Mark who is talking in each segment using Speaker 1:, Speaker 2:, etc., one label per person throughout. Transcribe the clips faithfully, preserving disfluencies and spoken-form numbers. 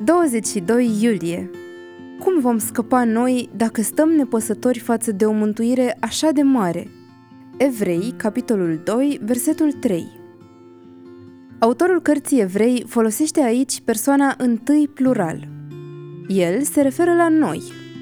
Speaker 1: douăzeci și doi iulie. Cum vom scăpa noi dacă stăm nepăsători față de o mântuire așa de mare? Evrei, capitolul doi, versetul trei. Autorul cărții Evrei folosește aici persoana întâi plural. El se referă la noi.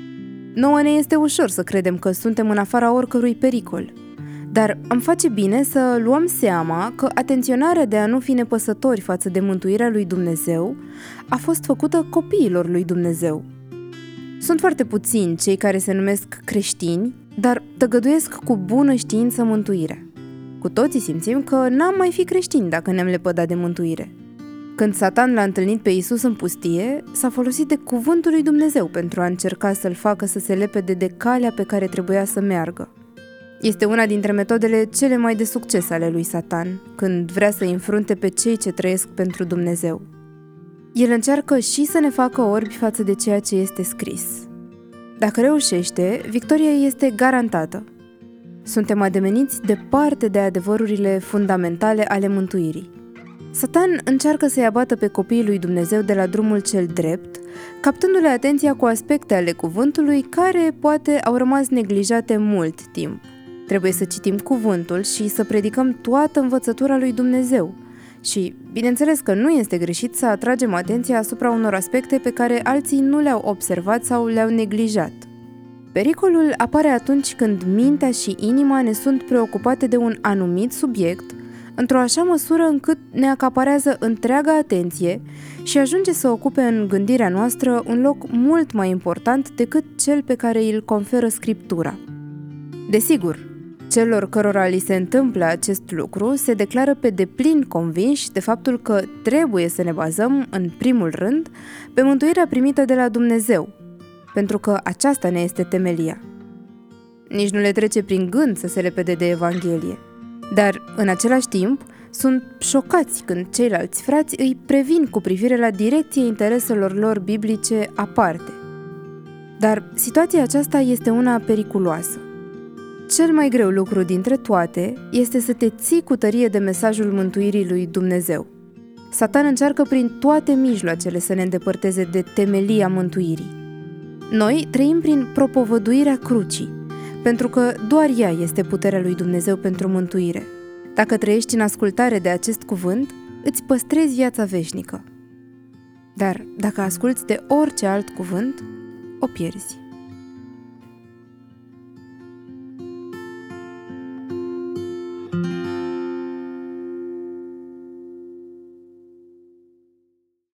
Speaker 1: Nouă ne este ușor să credem că suntem în afara oricărui pericol, dar am face bine să luăm seama că atenționarea de a nu fi nepăsători față de mântuirea lui Dumnezeu a fost făcută copiilor lui Dumnezeu. Sunt foarte puțini cei care se numesc creștini, dar tăgăduiesc cu bună știință mântuirea. Cu toții simțim că n-am mai fi creștini dacă ne-am lepădat de mântuire. Când Satan l-a întâlnit pe Iisus în pustie, s-a folosit de cuvântul lui Dumnezeu pentru a încerca să-l facă să se lepede de calea pe care trebuia să meargă. Este una dintre metodele cele mai de succes ale lui Satan, când vrea să-i înfrunte pe cei ce trăiesc pentru Dumnezeu. El încearcă și să ne facă orbi față de ceea ce este scris. Dacă reușește, victoria este garantată. Suntem ademeniți departe de adevărurile fundamentale ale mântuirii. Satan încearcă să-i abată pe copiii lui Dumnezeu de la drumul cel drept, captându-le atenția cu aspecte ale cuvântului care poate au rămas neglijate mult timp. Trebuie să citim cuvântul și să predicăm toată învățătura lui Dumnezeu. Și, bineînțeles că nu este greșit să atragem atenția asupra unor aspecte pe care alții nu le-au observat sau le-au neglijat. Pericolul apare atunci când mintea și inima ne sunt preocupate de un anumit subiect, într-o așa măsură încât ne acaparează întreaga atenție și ajunge să ocupe în gândirea noastră un loc mult mai important decât cel pe care îl conferă Scriptura. Desigur, celor cărora li se întâmplă acest lucru se declară pe deplin convinși de faptul că trebuie să ne bazăm, în primul rând, pe mântuirea primită de la Dumnezeu, pentru că aceasta ne este temelia. Nici nu le trece prin gând să se lepede de Evanghelie, dar, în același timp, sunt șocați când ceilalți frați îi previn cu privire la direcția intereselor lor biblice aparte. Dar situația aceasta este una periculoasă. Cel mai greu lucru dintre toate este să te ții cu tărie de mesajul mântuirii lui Dumnezeu. Satan încearcă prin toate mijloacele să ne îndepărteze de temelia mântuirii. Noi trăim prin propovăduirea crucii, pentru că doar ea este puterea lui Dumnezeu pentru mântuire. Dacă trăiești în ascultare de acest cuvânt, îți păstrezi viața veșnică. Dar dacă asculți de orice alt cuvânt, o pierzi.